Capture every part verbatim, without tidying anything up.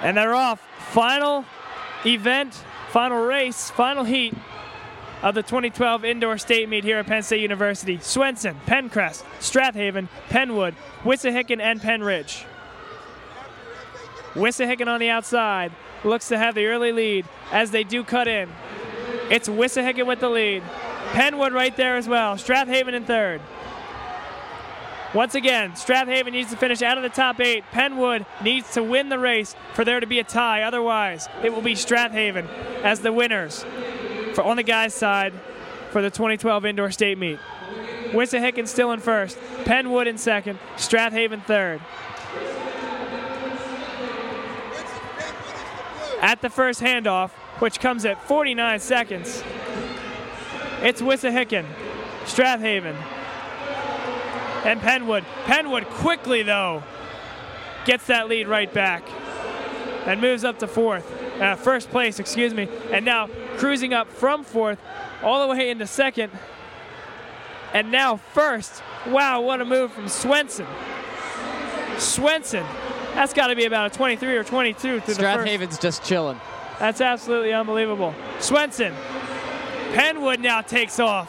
And they're off. Final event, final race, final heat of the twenty twelve indoor state meet here at Penn State University. Swenson, Penncrest, Strathaven, Penwood, Wissahickon, and Penn Ridge. Wissahickon on the outside looks to have the early lead as they do cut in. It's Wissahickon with the lead. Penwood right there as well. Strathaven in third. Once again, Strathaven needs to finish out of the top eight. Penwood needs to win the race for there to be a tie. Otherwise, it will be Strathaven as the winners for on the guys' side for the twenty twelve indoor state meet. Wissahickon still in first. Penwood in second. Strathaven third. At the first handoff, which comes at forty-nine seconds, it's Wissahickon, Strathaven, and Penwood. Penwood quickly, though, gets that lead right back and moves up to fourth, uh, first place, excuse me, and now cruising up from fourth all the way into second, and now first. Wow, what a move from Swenson. Swenson, that's got to be about a twenty-three or twenty-two through the first. Strathaven's just chilling. That's absolutely unbelievable. Swenson. Penwood now takes off.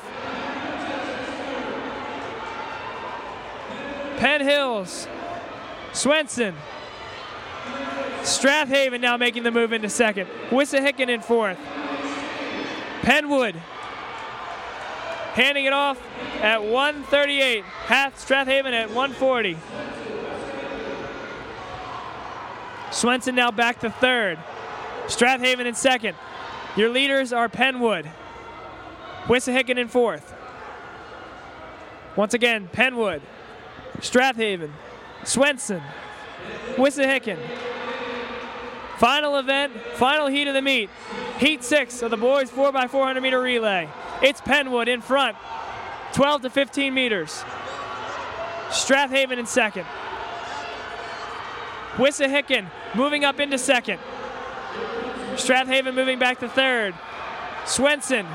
Penn Hills. Swenson. Strathaven now making the move into second. Wissahickon in fourth. Penwood handing it off at one thirty-eight. Half Strathaven at one forty. Swenson now back to third. Strathaven in second. Your leaders are Penwood. Wissahickon in fourth. Once again, Penwood, Strathaven, Swenson, Wissahickon. Final event, final heat of the meet. Heat six of the boys four by four hundred meter relay. It's Penwood in front, twelve to fifteen meters. Strathaven in second. Wissahickon moving up into second. Strathaven moving back to third. Swenson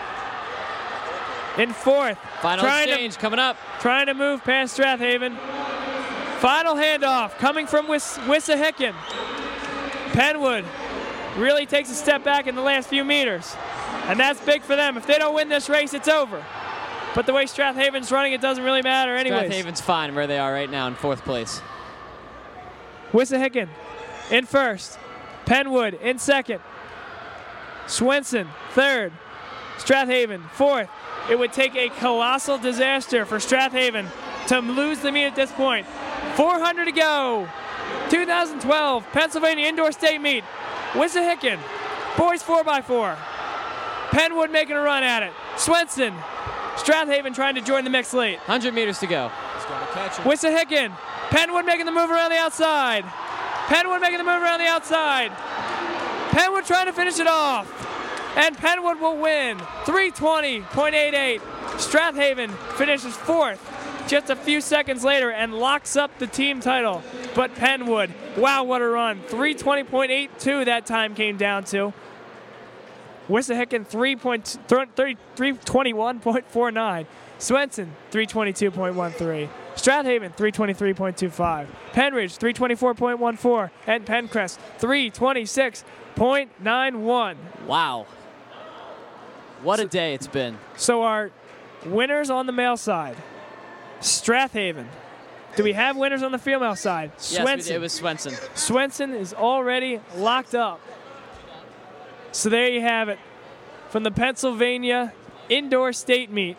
in fourth. Final exchange to, coming up. Trying to move past Strathaven. Final handoff coming from Wiss- Wissahickon. Penwood really takes a step back in the last few meters. And that's big for them. If they don't win this race, it's over. But the way Strathaven's running, it doesn't really matter anyways. Strathaven's fine where they are right now in fourth place. Wissahickon in first. Penwood in second. Swenson third. Strathaven fourth. It would take a colossal disaster for Strathaven to lose the meet at this point. four hundred to go. twenty twelve Pennsylvania Indoor State Meet. Wissahickon, boys four by four. Penwood making a run at it. Swenson, Strathaven trying to join the mix late. one hundred meters to go. Wissahickon, Penwood making the move around the outside. Penwood making the move around the outside. Penwood trying to finish it off. And Penwood will win. three twenty point eight eight. Strathaven finishes fourth just a few seconds later and locks up the team title. But Penwood, wow, what a run. three twenty point eight two that time came down to. Wissahickon three twenty-one point four nine. Swenson three twenty-two point one three. Strathaven three twenty-three point two five. Penridge three twenty-four point one four. And Penncrest three twenty-six point nine one. Wow. What a day it's been. So our winners on the male side, Strathaven. Do we have winners on the female side? Yes, Swenson. it was Swenson. Swenson is already locked up. So there you have it. From the Pennsylvania Indoor State Meet.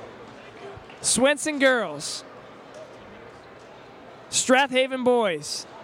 Swenson girls, Strathaven boys,